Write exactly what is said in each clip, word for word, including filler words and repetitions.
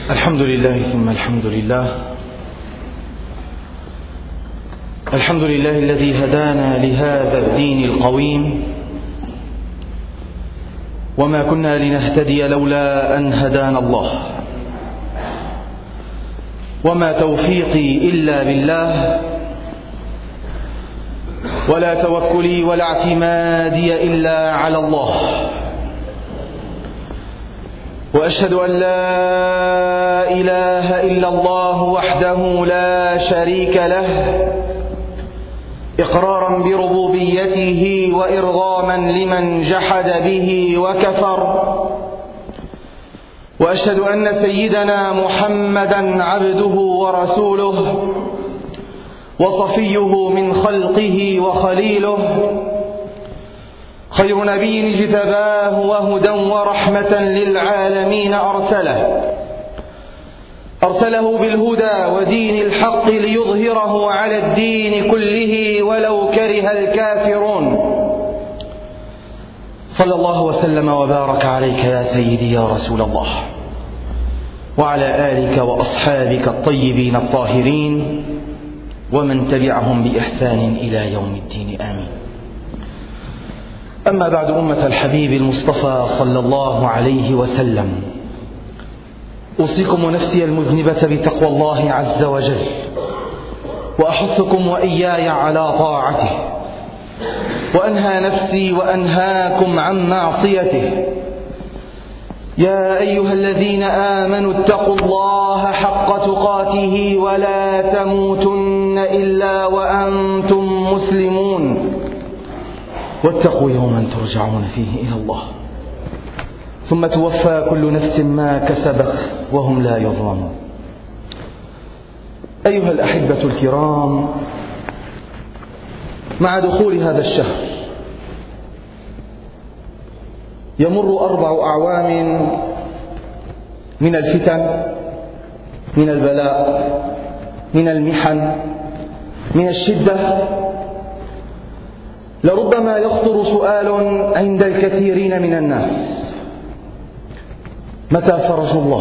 الحمد لله ثم الحمد لله الحمد لله الذي هدانا لهذا الدين القويم، وما كنا لنهتدي لولا أن هدانا الله، وما توفيقي إلا بالله، ولا توكلي ولا اعتمادي إلا على الله. وأشهد أن لا إله إلا الله وحده لا شريك له، إقرارا بربوبيته وإرغاما لمن جحد به وكفر. وأشهد أن سيدنا محمدا عبده ورسوله وصفيه من خلقه وخليله، خير نبي اجتباه وهدى ورحمة للعالمين أرسله أرسله بالهدى ودين الحق ليظهره على الدين كله ولو كره الكافرون. صلى الله وسلم وبارك عليك يا سيدي يا رسول الله، وعلى آلك وأصحابك الطيبين الطاهرين، ومن تبعهم بإحسان إلى يوم الدين، آمين. أما بعد، أمة الحبيب المصطفى صلى الله عليه وسلم، أوصيكم ونفسي المذنبة بتقوى الله عز وجل، وأحثكم وإياي على طاعته، وأنهى نفسي وأنهاكم عن معصيته. يا أيها الذين آمنوا اتقوا الله حق تقاته ولا تموتن إلا وأنتم مسلمون، واتقوا يوما ترجعون فيه إلى الله، ثم توفى كل نفس ما كسبت وهم لا يظلمون. أيها الأحبة الكرام، مع دخول هذا الشهر يمر أربع أعوام من الفتن، من البلاء، من المحن، من الشدة. لربما يخطر سؤال عند الكثيرين من الناس: متى فرج الله؟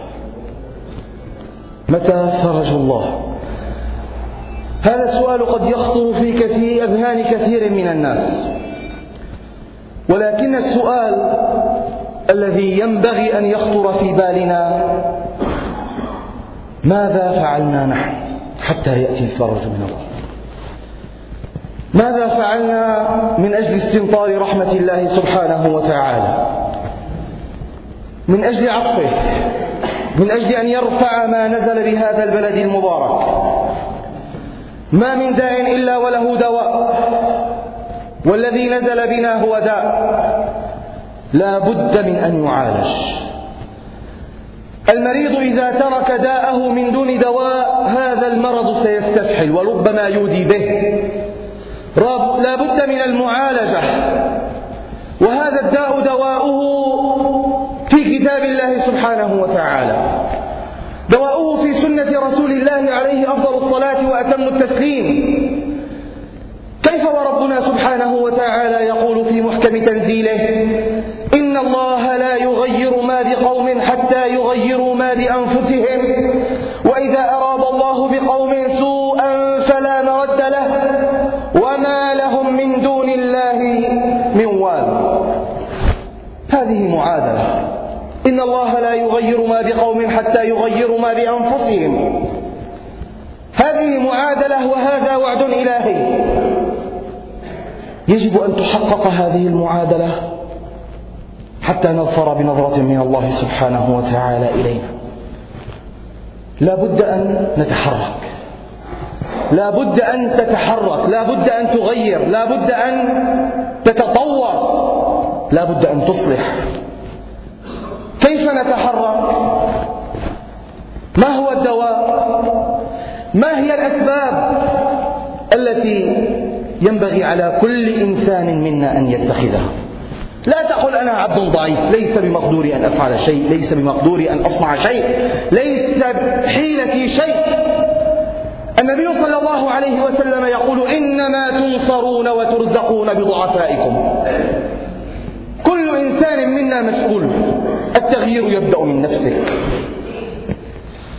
متى فرج الله؟ هذا السؤال قد يخطر في كثير أذهان كثير من الناس، ولكن السؤال الذي ينبغي أن يخطر في بالنا: ماذا فعلنا نحن حتى يأتي الفرج من الله؟ ماذا فعلنا من أجل استمطار رحمة الله سبحانه وتعالى، من أجل عطفه، من أجل أن يرفع ما نزل بهذا البلد المبارك؟ ما من داء إلا وله دواء، والذي نزل بنا هو داء لا بد من أن يعالج. المريض إذا ترك داءه من دون دواء هذا المرض سيستفحل وربما يودي به. لا بد من المعالجة، وهذا الداء دواؤه في كتاب الله سبحانه وتعالى، دواؤه في سنة رسول الله عليه أفضل الصلاة وأتم التسليم. كيف وربنا سبحانه وتعالى يقول في محكم تنزيله: إن الله لا يغير ما بقوم حتى يغيروا ما بأنفسهم، وإذا أراد الله بقوم سوءا فلا مرد له، وما لهم من دون الله من وال. هذه معادلة: إن الله لا يغير ما بقوم حتى يغيروا ما بأنفسهم. هذه معادلة وهذا وعد إلهي. يجب أن تحقق هذه المعادلة حتى نظفر بنظرة من الله سبحانه وتعالى إلينا. لا بد أن نتحرك، لا بد أن تتحرك، لا بد أن تغير، لا بد أن تتطور، لا بد أن تصلح. كيف نتحرك؟ ما هو الدواء؟ ما هي الأسباب التي ينبغي على كل إنسان منا أن يتخذها؟ لا تقل أنا عبد ضعيف، ليس بمقدوري أن أفعل شيء، ليس بمقدوري أن أصنع شيء، ليس بحيلتي شيء. النبي صلى الله عليه وسلم يقول: إنما تنصرون وترزقون بضعفائكم. كل إنسان منا مسؤول، التغيير يبدأ من نفسك.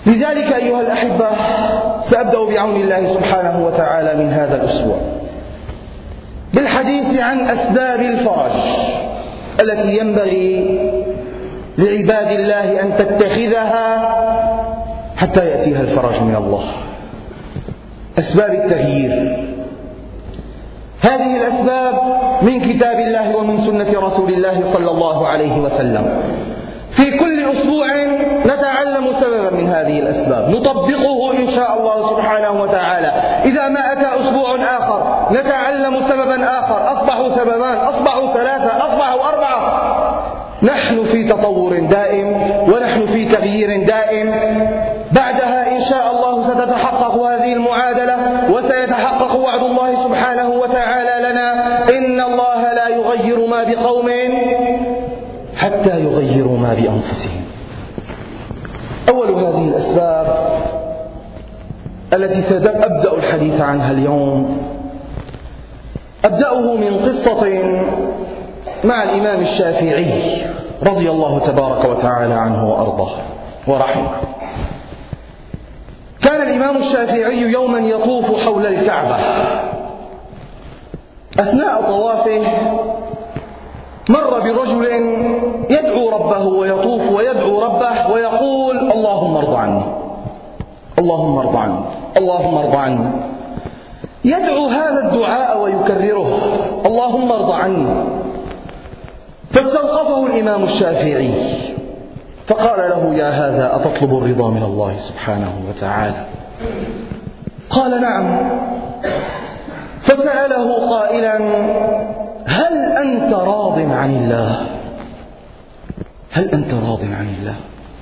لذلك أيها الأحبة سأبدأ بعون الله سبحانه وتعالى من هذا الأسبوع بالحديث عن أسباب الفرج التي ينبغي لعباد الله أن تتخذها حتى يأتيها الفرج من الله. أسباب التغيير، هذه الأسباب من كتاب الله ومن سنة رسول الله صلى الله عليه وسلم. في كل أسبوع نتعلم سببا من هذه الأسباب نطبقه إن شاء الله سبحانه وتعالى. إذا ما أتى أسبوع آخر نتعلم سببا آخر، أصبحوا سببان، أصبحوا ثلاثة، أصبحوا أربعة. نحن في تطور دائم ونحن في تغيير دائم. بعدها إن شاء الله ستتحقق هذه المعادلة وسيتحقق وعد الله سبحانه وتعالى لنا: إن الله لا يغير ما بقوم حتى يغيروا ما بأنفسهم. أول هذه الأسباب التي سأبدأ الحديث عنها اليوم أبدأه من قصة مع الإمام الشافعي رضي الله تبارك وتعالى عنه وأرضاه ورحمه. كان الإمام الشافعي يوما يطوف حول الكعبة، أثناء طوافه مر برجل يدعو ربه ويطوف ويدعو ربه ويقول: اللهم ارض عني، اللهم ارض عني، اللهم ارض عني. يدعو هذا الدعاء ويكرره: اللهم ارض عني. فاستوقفه الإمام الشافعي فقال له: يا هذا أتطلب الرضا من الله سبحانه وتعالى؟ قال: نعم. فسأله قائلا: هل أنت راض عن الله؟ هل أنت راض عن الله؟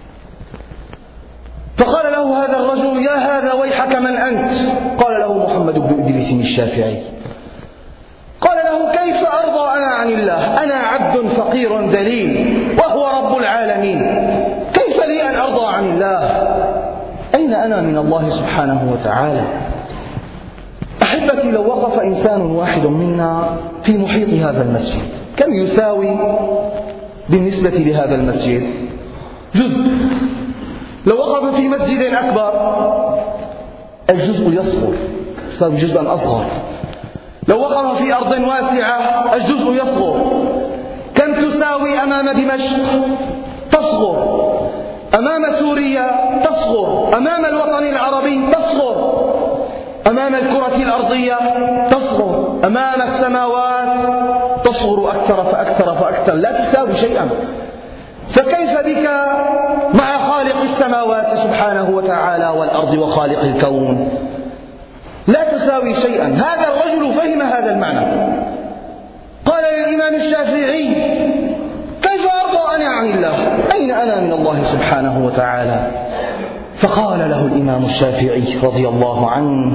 فقال له هذا الرجل: يا هذا ويحك، من أنت؟ قال له: محمد بن إدريس الشافعي. قال له: كيف أرضى أنا عن الله؟ أنا عبد فقير ذليل وهو رب العالمين، كيف لي أن أرضى عن الله؟ أين أنا من الله سبحانه وتعالى؟ أحبتي، لو وقف إنسان واحد منا في محيط هذا المسجد كم يساوي بالنسبة لهذا المسجد؟ جزء. لو وقف في مسجد أكبر الجزء يصغر، يساوي جزءا أصغر. لو وقف في أرض واسعة الجزء يصغر. كم تساوي أمام دمشق؟ تصغر. أمام سوريا تصغر. أمام الوطن العربي تصغر. أمام الكرة الأرضية تصغر. أمام السماوات تصغر أكثر فأكثر فأكثر، لا تساوي شيئا. فكيف بك مع خالق السماوات سبحانه وتعالى والأرض وخالق الكون؟ لا تساوي شيئا. هذا الرجل فهم هذا المعنى. قال للإمام الشافعي: كيف أرضى أنا عن الله؟ أين أنا من الله سبحانه وتعالى؟ فقال له الإمام الشافعي رضي الله عنه: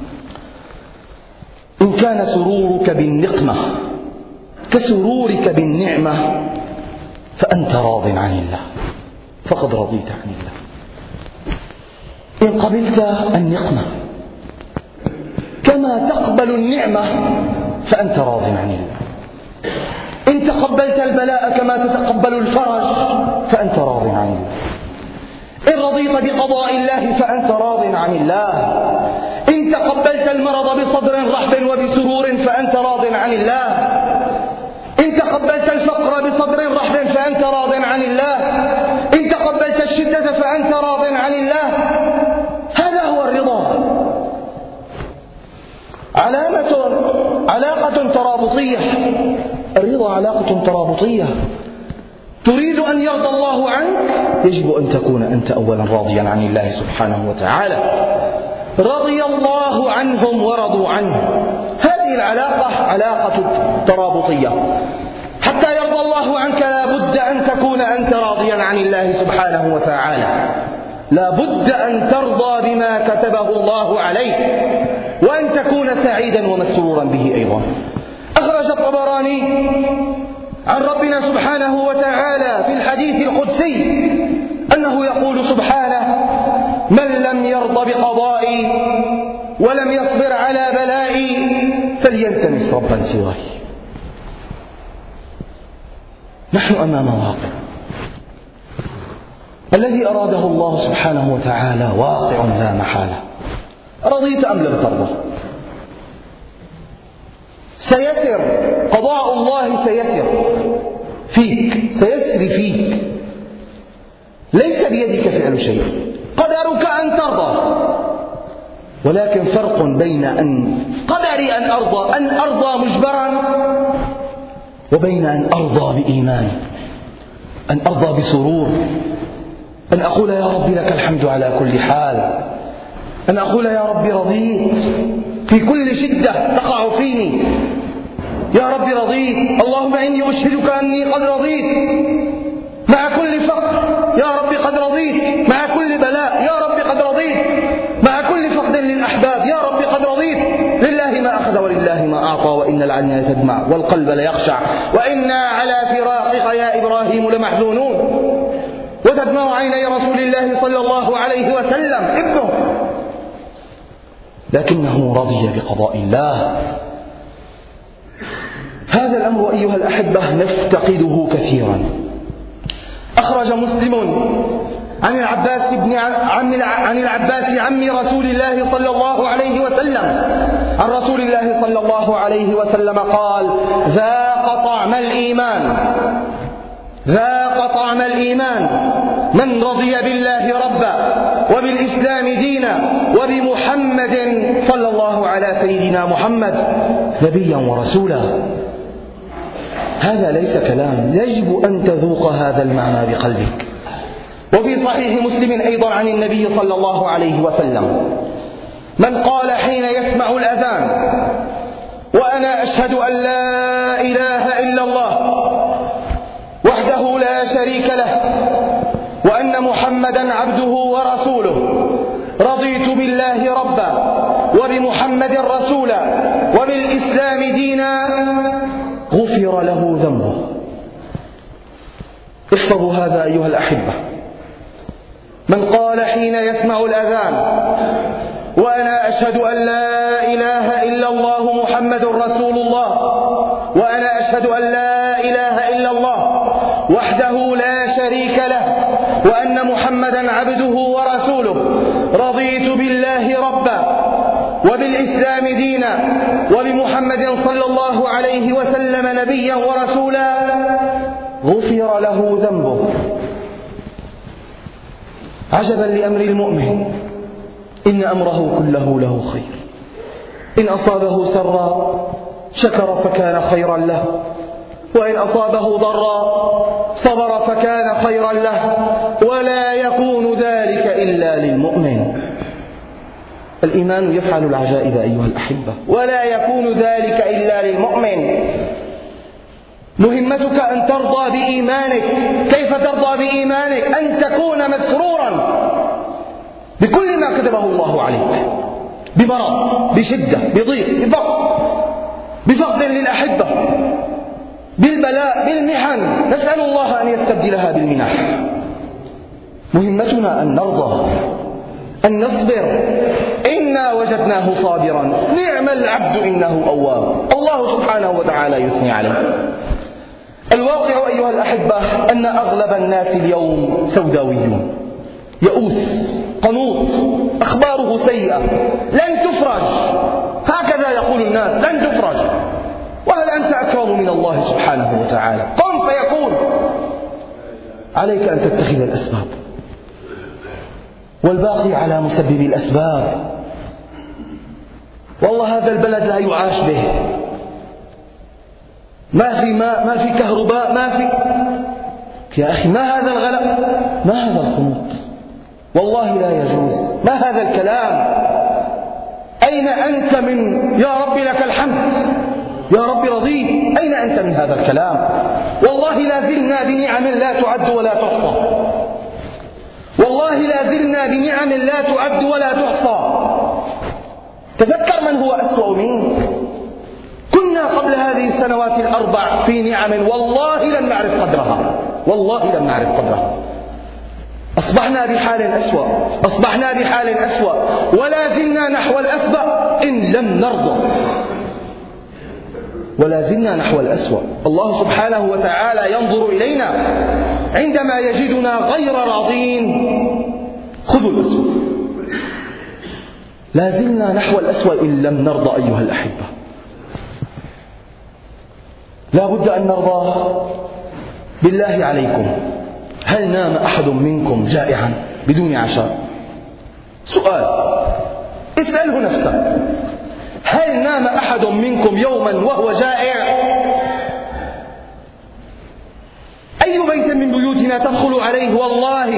إن كان سرورك بالنقمة كسرورك بالنعمة فأنت راض عن الله، فقد رضيت عن الله. إن قبلت النقمة كما تقبل النعمة فأنت راض عن الله. إن تقبلت البلاء كما تتقبل الفرج فأنت راض عن الله. إن رضيت بقضاء الله فأنت راض عن الله. إن تقبلت المرض بصدر رحب وبسرور فأنت راض عن الله. إن تقبلت الفقر بصدر رحب فأنت راض عن الله. إن تقبلت الشدة فأنت راض عن الله. هذا هو الرضا. علامة علاقة ترابطية. الرضا علاقة ترابطية. تريد أن يرضى الله عنك يجب أن تكون أنت أولا راضيا عن الله سبحانه وتعالى. رضي الله عنهم ورضوا عنه. هذه العلاقة علاقة ترابطية. حتى يرضى الله عنك لا بد أن تكون أنت راضيا عن الله سبحانه وتعالى. لا بد أن ترضى بما كتبه الله عليك وأن تكون سعيدا ومسرورا به أيضا. أخرج الطبراني عن ربنا سبحانه وتعالى في الحديث القدسي أنه يقول سبحانه: من لم يرض بقضائي ولم يصبر على بلائي فليلتمس ربا سواي. نحن أمام واقع الذي أراده الله سبحانه وتعالى واقع لا محالة، رضيت أم لم ترضى سيسر، قضاء الله سيسر فيك، سيسري فيك، ليس بيدك فعل شيء، قدرك أن ترضى، ولكن فرق بين أن قدري أن أرضى أن أرضى مجبرا وبين أن أرضى بإيمان، أن أرضى بسرور، أن أقول يا رب لك الحمد على كل حال، أن أقول يا رب رضيت في كل شدة تقع فيني، يا رب رضيت، اللهم إني أشهدك أني قد رضيت مع كل فقر، يا رب قد رضيت مع كل بلاء، يا رب قد رضيت مع كل فقد للأحباب، يا رب قد رضيت، لله ما أخذ ولله ما أعطى، وإن العين لتدمع والقلب ليخشع، وإنا على فراقك يا إبراهيم لمحزونون، وتدمع عيني رسول الله صلى الله عليه وسلم ابنه، لكنه رضي بقضاء الله. هذا الأمر أيها الأحبة نفتقده كثيرا. أخرج مسلم عن العباس بن عم عن العباس عم رسول الله صلى الله عليه وسلم عن رسول الله صلى الله عليه وسلم قال: ذاق طعم الإيمان ذاق طعم الإيمان من رضي بالله ربا وبالإسلام دينا وبمحمد صلى الله على سيدنا محمد نبيا ورسولا. هذا ليس كلام، يجب أن تذوق هذا المعنى بقلبك. وفي صحيح مسلم أيضا عن النبي صلى الله عليه وسلم: من قال حين يسمع الأذان: وأنا أشهد أن لا إله إلا الله وحده لا شريك له وأن محمدا عبده ورسوله، رضيت بالله ربا وبمحمد رسولا وبالإسلام دينا، غفر له ذنبه. احفظوا هذا أيها الأحبة: من قال حين يسمع الأذان: وأنا أشهد أن لا إله إلا الله محمد رسول الله وأنا أشهد أن لا إله إلا الله وحده لا شريك له وأن محمدا عبده ورسوله، رضيت بالله ربا وبالإسلام دينا وبمحمد صلى الله عليه وسلم نبيا ورسولا، غفر له ذنبه. عجبا لأمر المؤمن، إن أمره كله له خير، إن أصابه سرا شكر فكان خيرا له، وإن أصابه ضرا صبر فكان خيرا له، ولا يكون ذلك إلا للمؤمن. الإيمان يفعل العجائب أيها الأحبة، ولا يكون ذلك إلا للمؤمن. مهمتك أن ترضى بإيمانك. كيف ترضى بإيمانك؟ أن تكون مسرورا بكل ما كتبه الله عليك، بمرض، بشدة، بضيق، بفقر، بفقد للأحبة، بالبلاء، بالمحن، نسأل الله أن يستبدلها بالمنح. مهمتنا أن نرضى، أن نصبر. إنا وجدناه صابرا نعم العبد إنه أواب. الله سبحانه وتعالى يثني عليه. الواقع أيها الأحبة أن أغلب الناس اليوم سوداويون، يئوس، قنوط، أخباره سيئة، لن تفرج، هكذا يقول الناس، لن تفرج. وهل أنت أكرم من الله سبحانه وتعالى؟ قم فيقول. عليك أن تتخذ الأسباب، والباقي على مسبب الأسباب. والله هذا البلد لا يعاش به، ما في ماء، ما في كهرباء، ما في. يا أخي ما هذا الغلاء، ما هذا الخنوط، والله لا يجوز، ما هذا الكلام. أين أنت من يا رب لك الحمد، يا رب رضيت؟ أين أنت من هذا الكلام؟ والله لا زلنا بنعم لا تعد ولا تحصى، والله لا زلنا بنعم لا تعد ولا تحصى. تذكر من هو أسوأ منك. كنا قبل هذه السنوات الأربع في نعم والله لم نعرف قدرها، والله لم نعرف قدرها. أصبحنا بحال أسوأ، أصبحنا بحال أسوأ، ولا زلنا نحو الأسوأ إن لم نرضى. ولا زلنا نحو الأسوأ. الله سبحانه وتعالى ينظر إلينا عندما يجدنا غير راضين. خذوا الأسوأ. لا زلنا نحو الأسوأ إن لم نرضى أيها الأحبة. لا بد أن نرضى. بالله عليكم، هل نام أحد منكم جائعا بدون عشاء؟ سؤال، اسأله نفسك، هل نام أحد منكم يوما وهو جائع؟ أي بيت من بيوتنا تدخل عليه والله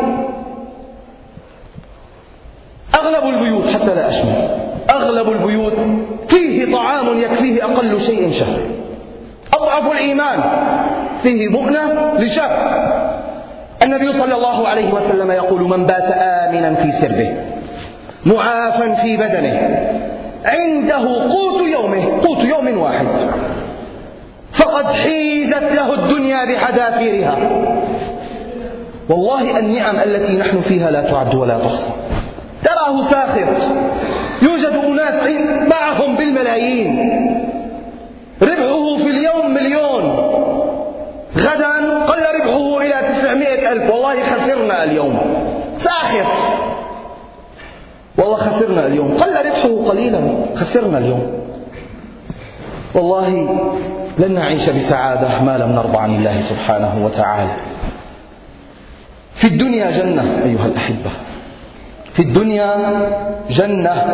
أغلب البيوت، حتى لا أشمل، أغلب البيوت فيه طعام يكفيه أقل شيء شهر. أضعف الإيمان فيه مؤنة لشهر. النبي صلى الله عليه وسلم يقول: من بات آمنا في سربه معافا في بدنه عنده قوت يومه، قوت يوم واحد، فقد حيزت له الدنيا بحذافيرها. والله النعم التي نحن فيها لا تعد ولا تحصى. تراه ساخر، يوجد أناس معهم بالملايين، ربحه في اليوم مليون، غدا قل ربحه إلى تسعمائة ألف. والله خسرنا اليوم. ساخر، والله خسرنا اليوم. قل ربحه قليلا، خسرنا اليوم. والله لن نعيش بسعادة ما لم نرضى عن الله سبحانه وتعالى. في الدنيا جنة أيها الأحبة، في الدنيا جنة.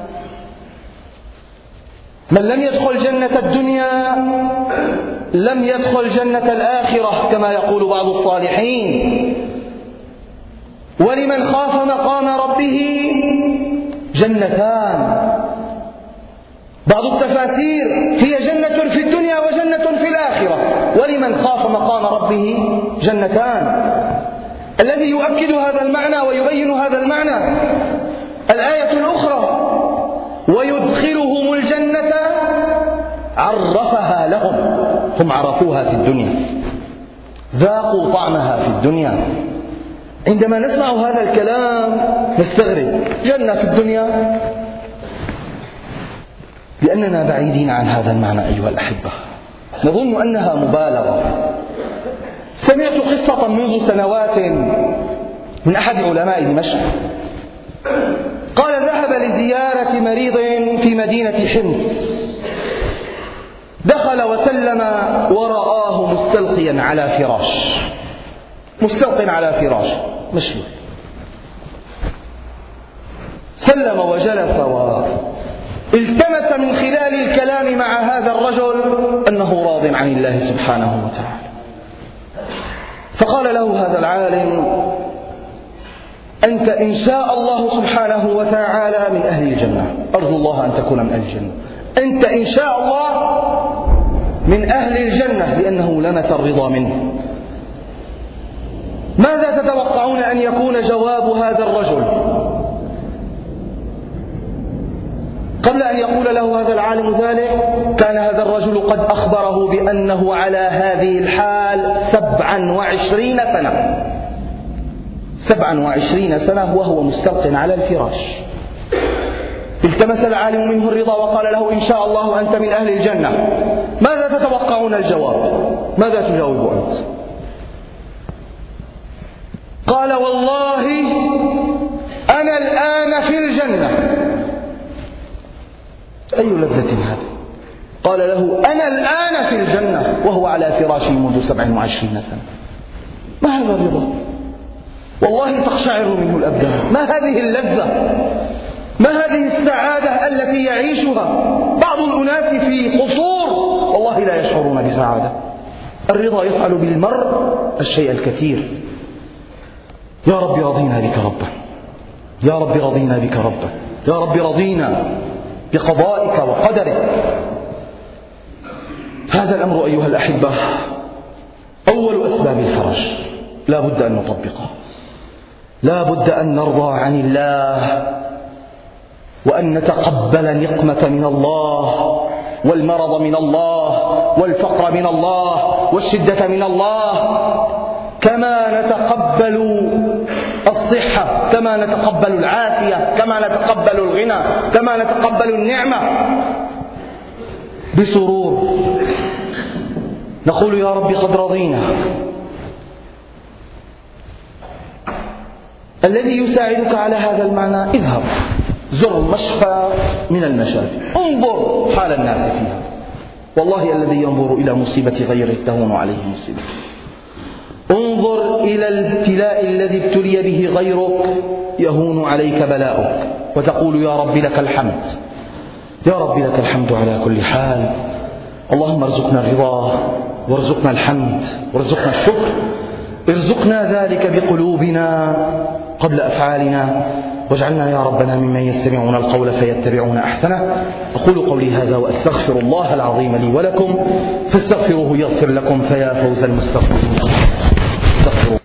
من لم يدخل جنة الدنيا لم يدخل جنة الآخرة كما يقول بعض الصالحين. ولمن خاف مقام ربه جنتان. بعض التفاسير: هي جنة في الدنيا وجنة في الآخرة. ولمن خاف مقام ربه جنتان. الذي يؤكد هذا المعنى ويبين هذا المعنى الآية الأخرى: ويدخلهم الجنة عرفها لهم. هم عرفوها في الدنيا، ذاقوا طعمها في الدنيا. عندما نسمع هذا الكلام نستغرب، جنة في الدنيا؟ لأننا بعيدين عن هذا المعنى أيها الأحبة. نظن أنها مبالغة. سمعت قصة منذ سنوات من أحد علماء دمشق، قال: ذهب لزيارة مريض في مدينة حمص، دخل وسلم ورآه مستلقيا على فراش، مستلق على فراش مشلول. سلم وجلس والتمس من خلال الكلام مع هذا الرجل أنه راض عن الله سبحانه وتعالى. فقال له هذا العالم: أنت إن شاء الله سبحانه وتعالى من أهل الجنة، أرجو الله أن تكون من أهل الجنة. أنت إن شاء الله من أهل الجنة، لأنه لمس الرضا منه. ماذا تتوقعون أن يكون جواب هذا الرجل؟ قبل أن يقول له هذا العالم ذلك كان هذا الرجل قد أخبره بأنه على هذه الحال سبعا وعشرين سنة، سبعا وعشرين سنة وهو مستلق على الفراش. التمس العالم منه الرضا وقال له: إن شاء الله أنت من أهل الجنة. ماذا تتوقعون الجواب؟ ماذا تجاوب أنت؟ قال: والله أنا الآن في الجنة. أي لذة هذه؟ قال له: أنا الآن في الجنة وهو على فراشه منذ سبع وعشرين سنة. ما هذا الرضا؟ والله تقشعر منه الأبدان. ما هذه اللذة؟ ما هذه السعادة التي يعيشها بعض الأناس في قصور والله لا يشعرون بسعادة. الرضا يفعل بالمرء الشيء الكثير. يا رب رضينا بك ربا، يا رب رضينا بك ربا، يا رب رضينا بقضائك وقدرك. هذا الأمر أيها الأحبة أول أسباب الفرج، لا بد أن نطبقه، لا بد أن نرضى عن الله وأن نتقبل نقمة من الله والمرض من الله والفقر من الله والشدة من الله، كما نتقبل الصحة، كما نتقبل العافية، كما نتقبل الغنى، كما نتقبل النعمة. بسرور، نقول يا رب قد رضينا. الذي يساعدك على هذا المعنى اذهب زر مشفى من المشافي، انظر حال الناس فيها، والله الذي ينظر إلى مصيبة غيره تهون عليه مصيبته. انظر إلى الابتلاء الذي ابتلي به غيرك يهون عليك بلاؤك، وتقول يا رب لك الحمد، يا رب لك الحمد على كل حال. اللهم ارزقنا الرضا وارزقنا الحمد وارزقنا الشكر، ارزقنا ذلك بقلوبنا قبل أفعالنا، واجعلنا يا ربنا ممن يستمعون القول فيتبعون أحسنه. أقول قولي هذا وأستغفر الله العظيم لي ولكم، فاستغفروه يغفر لكم، فيا فوز المستغفرين.